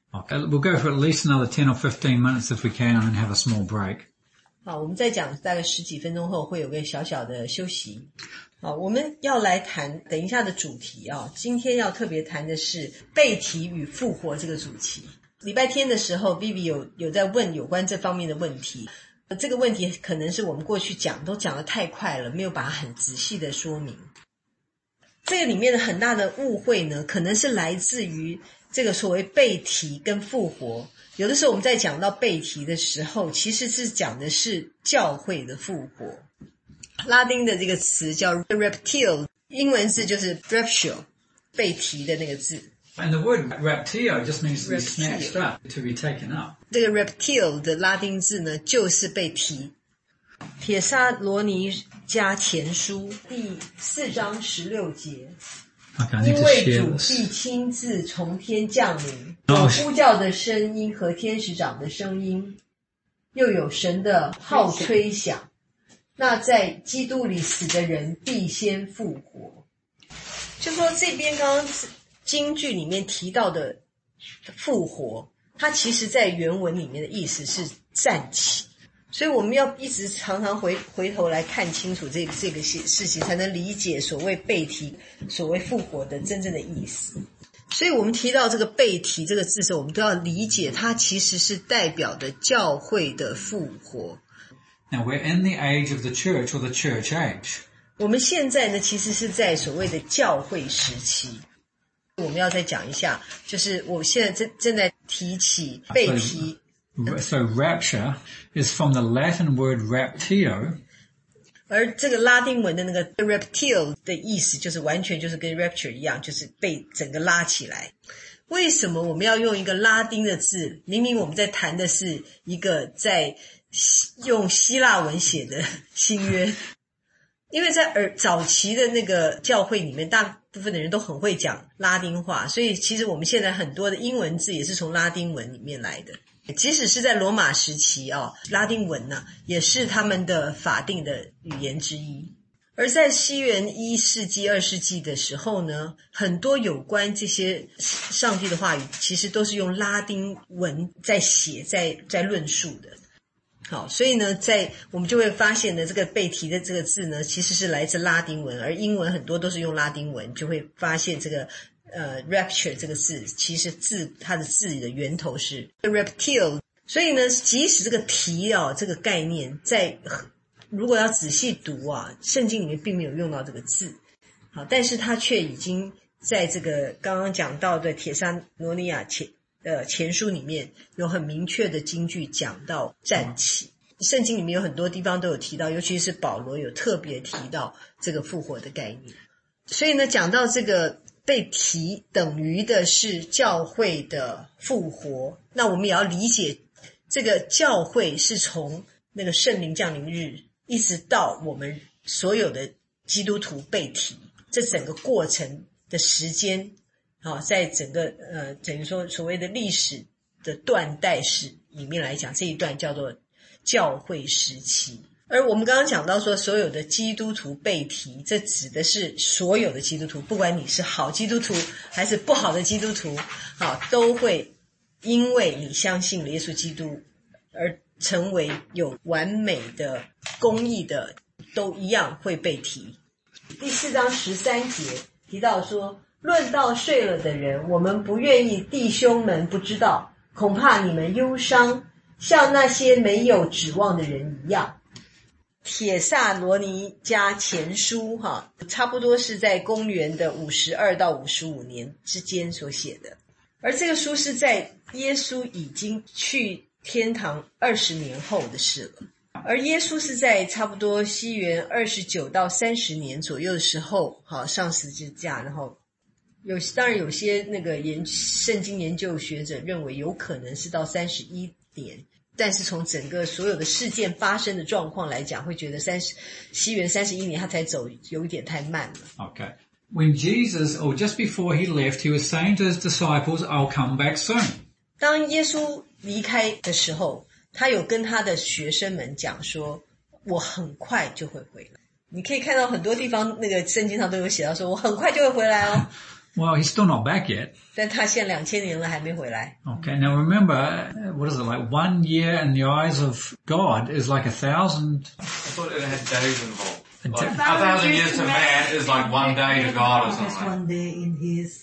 Okay, we'll go for at least another 10 or 15 minutes if we can and then have a small break. 好，我们再讲大概10几分钟后会有个小小的休息。好，我们要来谈等一下的主题啊，今天要特别谈的是被提与复活这个主题。礼拜天的时候 Vivi 有在问有关这方面的问题，这个问题可能是我们过去都讲得太快了，没有把它很仔细的说明。这个里面的很大的误会呢，可能是来自于这个所谓被提跟复活。有的时候我们在讲到被提的时候，其实是讲的是教会的复活。拉丁的这个词叫 reptile， 英文字就是 rapture， 被提的那个字。 And the word raptio just means to be snatched up, to be taken up. 这个 reptile 的拉丁字呢，就是被提。帖撒罗尼迦前书第4章16节。 Okay, 因为主必亲自从天降临，有呼叫的声音和天使长的声音，又有神的号吹响，那在基督里死的人必先复活。就说这边刚刚经句里面提到的复活，它其实在原文里面的意思是站起，所以我们要一直常常回头来看清楚这个事情，才能理解所谓被提所谓复活的真正的意思。所以我们提到这个被提这个字的时候，我们都要理解它其实是代表的教会的复活。 Now we're in the age of the church or the church age. 我们现在呢，其实是在所谓的教会时期。我们要再讲一下，就是我现在正在提起被提。 So rapture is from the Latin word raptio. 而这个拉丁文的那个 reptile 的意思就是完全就是跟 rapture 一样，就是被整个拉起来。为什么我们要用一个拉丁的字？明明我们在谈的是一个在用希腊文写的新约。因为在早期的那个教会里面，大部分的人都很会讲拉丁话，所以其实我们现在很多的英文字也是从拉丁文里面来的。即使是在罗马时期拉丁文呢，也是他们的法定的语言之一。而在西元1世纪、2世纪的时候呢，很多有关这些上帝的话语，其实都是用拉丁文在写、在论述的。好，所以呢，我们就会发现呢，这个被提的这个字呢，其实是来自拉丁文，而英文很多都是用拉丁文，就会发现这个rapture 这个字，其实它的字的源头是 reptile。所以呢，即使这个提这个概念如果要仔细读圣经里面并没有用到这个字，好，但是它却已经在这个刚刚讲到的帖撒罗尼亚前书里面有很明确的经句讲到站起。圣经里面有很多地方都有提到，尤其是保罗有特别提到这个复活的概念。所以呢，讲到这个被提等于的是教会的复活，那我们也要理解这个教会是从那个圣灵降临日一直到我们所有的基督徒被提，这整个过程的时间在整个等于说所谓的历史的断代史里面来讲，这一段叫做教会时期。而我们刚刚讲到说所有的基督徒被提，这指的是所有的基督徒，不管你是好基督徒还是不好的基督徒都会因为你相信了耶稣基督而成为有完美的公义的，都一样会被提。第4章13节提到说，论到睡了的人，我们不愿意弟兄们不知道，恐怕你们忧伤，像那些没有指望的人一样。帖撒罗尼迦前书差不多是在公元的52到55年之间所写的，而这个书是在耶稣已经去天堂20年后的事了。而耶稣是在差不多西元29到30年左右的时候上十字架，然后当然有些那个圣经研究学者认为有可能是到31年，但是从整个所有的事件发生的状况来讲，会觉得西元31年他才走有一点太慢了。 Okay. When Jesus, or just before he left, he was saying to his disciples, I'll come back soon. 当耶稣离开的时候，他有跟他的学生们讲说，我很快就会回来。你可以看到很多地方那个圣经上都有写到说，我很快就会回来哦。 Well, he's still not back yet. 但他现在2000年了还没回来。 Okay, now remember, what is it, like 1 year in the eyes of God is like 1,000... I thought it had days involved. Like 1,000 years to man is like 1 day to God or It's something. 1 day in his.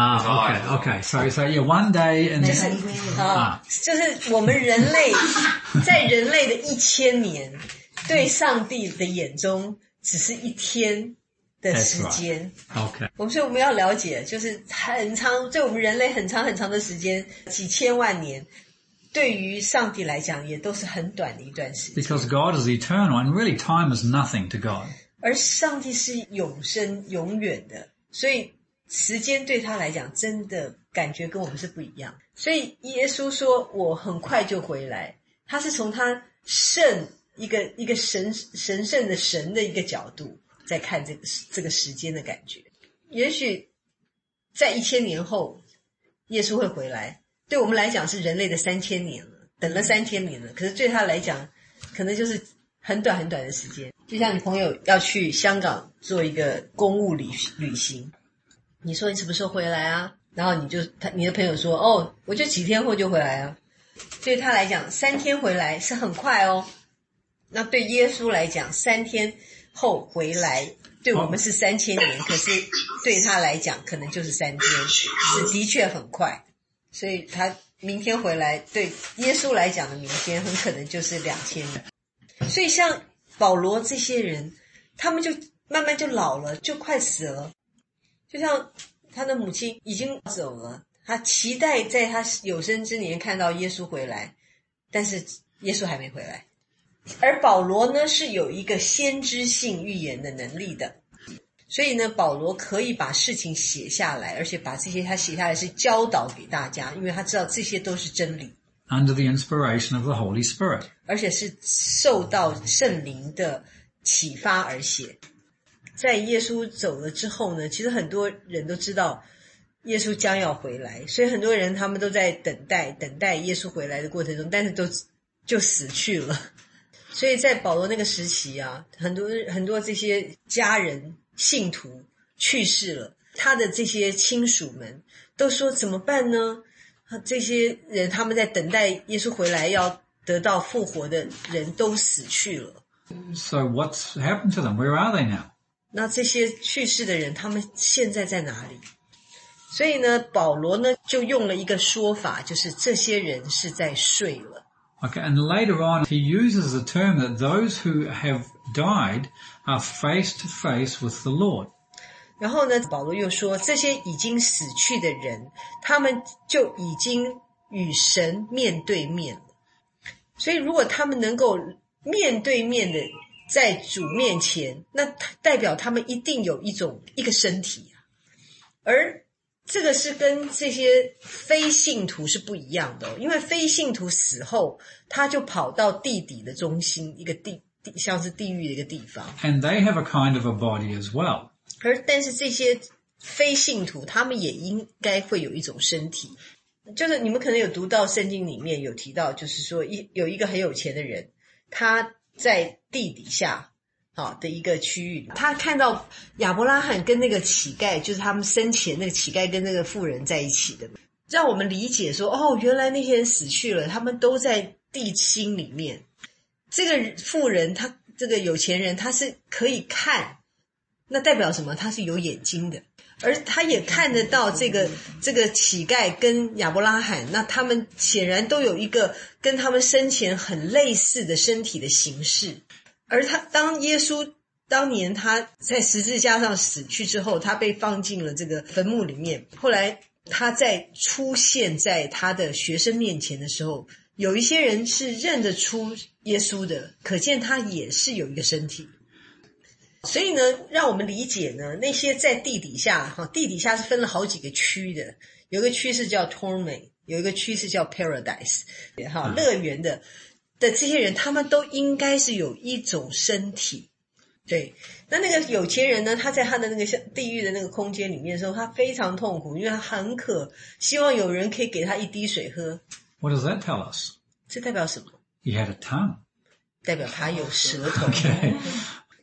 Okay. So yeah, 1 day in... 就是我们人类在人类的1000年，对上帝的眼中只是一天的时间。 Okay. 所以我们要了解，就是很长，对我们人类很长很长的时间，几千万年，对于上帝来讲也都是很短的一段时间。 Because God is eternal, and really time is nothing to God. 而上帝是永生永远的，所以时间对他来讲真的感觉跟我们是不一样。所以耶稣说我很快就回来，他是从他一个神圣的神的一个角度在看这个时间的感觉。也许在1000年后耶稣会回来，对我们来讲是人类的3000年了，等了3000年了，可是对他来讲可能就是很短很短的时间。就像你朋友要去香港做一个公务旅行，你说你什么时候回来啊？然后你的朋友说我就几天后就回来啊。对他来讲3天回来是很快哦，那对耶稣来讲3天后回来对我们是3000年，可是对他来讲可能就是3天，是的确很快。所以他明天回来对耶稣来讲的明天很可能就是2000年。所以像保罗这些人，他们就慢慢就老了，就快死了。就像他的母亲已经走了，他期待在他有生之年看到耶稣回来，但是耶稣还没回来。而保罗呢是有一个先知性预言的能力的，所以呢保罗可以把事情写下来，而且把这些他写下来是教导给大家，因为他知道这些都是真理。 Under the inspiration of the Holy Spirit. 而且是受到圣灵的启发而写。在耶稣走了之后呢，其实很多人都知道耶稣将要回来，所以很多人他们都在等待耶稣回来的过程中，但是就死去了。所以在保罗那个时期啊，很多这些家人信徒去世了，他的这些亲属们都说怎么办呢？这些人他们在等待耶稣回来要得到复活的人都死去了。 So what's happened to them? Where are they now? 那这些去世的人他们现在在哪里？所以呢保罗呢就用了一个说法，就是这些人是在睡了。 Okay, and later on he uses the term that those who have died are face to face with the Lord. 然后呢保罗又说这些已经死去的人，他们就已经与神面对面了。所以如果他们能够面对面的在主面前，那代表他们一定有一个身体啊。而这个是跟这些非信徒是不一样的因为非信徒死后他就跑到地底的中心，一个像是地狱的一个地方。 And they have a kind of a body as well. 但是这些非信徒他们也应该会有一种身体，就是你们可能有读到圣经里面有提到，就是说有一个很有钱的人，他在地底下的一个区域，他看到亚伯拉罕跟那个乞丐，就是他们生前那个乞丐跟那个妇人在一起的，让我们理解说原来那些人死去了，他们都在地心里面。这个妇人他这个有钱人他是可以看，那代表什么？他是有眼睛的，而他也看得到这个乞丐跟亚伯拉罕，那他们显然都有一个跟他们生前很类似的身体的形式。而当耶稣当年他在十字架上死去之后，他被放进了这个坟墓里面，后来他在出现在他的学生面前的时候，有一些人是认得出耶稣的，可见他也是有一个身体。所以呢让我们理解呢，那些在地底下是分了好几个区的，有一个区是叫 torment， 有一个区是叫 paradise， 乐园的这些人，他们都应该是有一种身体。对，那个有钱人呢，他在他的那个地狱的那个空间里面的时候，他非常痛苦，因为他很渴，希望有人可以给他一滴水喝。 What does that tell us? 这代表什么？ He had a tongue. 代表他有舌头。 Okay.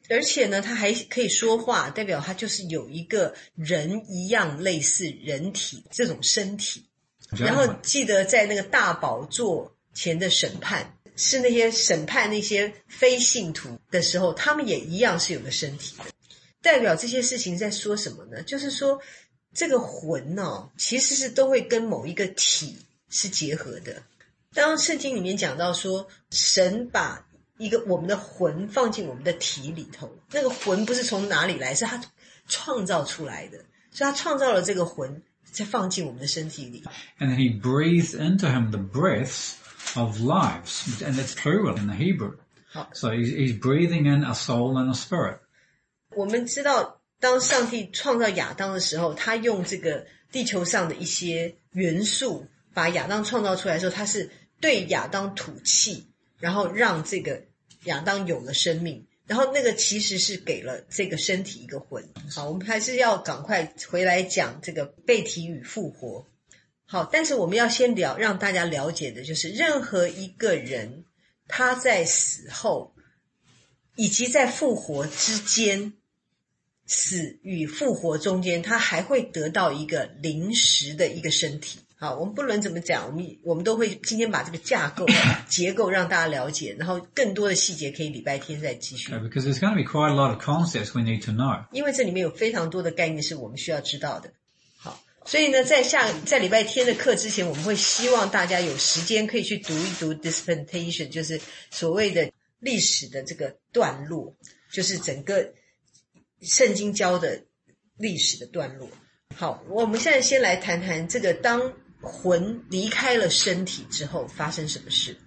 而且呢，他还可以说话，代表他就是有一个人一样类似人体这种身体。然后记得在那个大宝座前的审判，是那些审判那些非信徒的时候，他们也一样是有个身体的。代表这些事情在说什么呢？就是说这个魂其实是都会跟某一个体是结合的。当圣经里面讲到说神把我们的魂放进我们的体里头，那个魂不是从哪里来，是他创造出来的，所以他创造了这个魂再放进我们的身体里。 And then he breathed into him the breaths of lives, and it's plural in the Hebrew. So he's breathing in a soul and a spirit. 我们知道当上帝创造亚当的时候，他用这个地球上的一些元素把亚当创造出来的时候，他是对亚当吐气，然后让这个亚当有了生命，然后那个其实是给了这个身体一个魂。好，我们还是要赶快回来讲这个被提与复活。好，但是我们要先让大家了解的就是任何一个人他在死后以及在复活之间，死与复活中间，他还会得到一个临时的一个身体。好，我们不论怎么讲，我们都会今天把这个架构结构让大家了解，然后更多的细节可以礼拜天再继续。 Because there's going to be quite a lot of concepts we need to know. 因为这里面有非常多的概念是我们需要知道的。好，所以呢，在礼拜天的课之前，我们会希望大家有时间可以去读一读 dispensation， 就是所谓的历史的这个段落，就是整个圣经教的历史的段落。好，我们现在先来谈谈这个当魂离开了身体之后发生什么事。